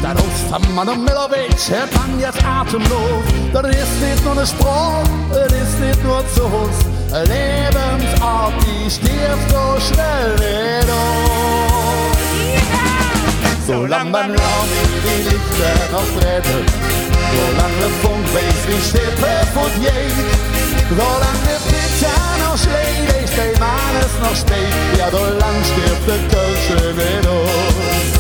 Der Ost haben wir noch Millerwitsch, er kann jetzt atemlos. Das ist nicht nur eine Sprache, das ist nicht nur zu Hus. Eine Lebensart, die stirbt so schnell nicht aus. Solange man Raum die Lichter noch brennen, solange der Funk weiß, wie Stippe von jedem, solange der Pizza noch schlägt, ist der Mann es noch spät, ja, so lang stirbt der Kölsche nicht aus.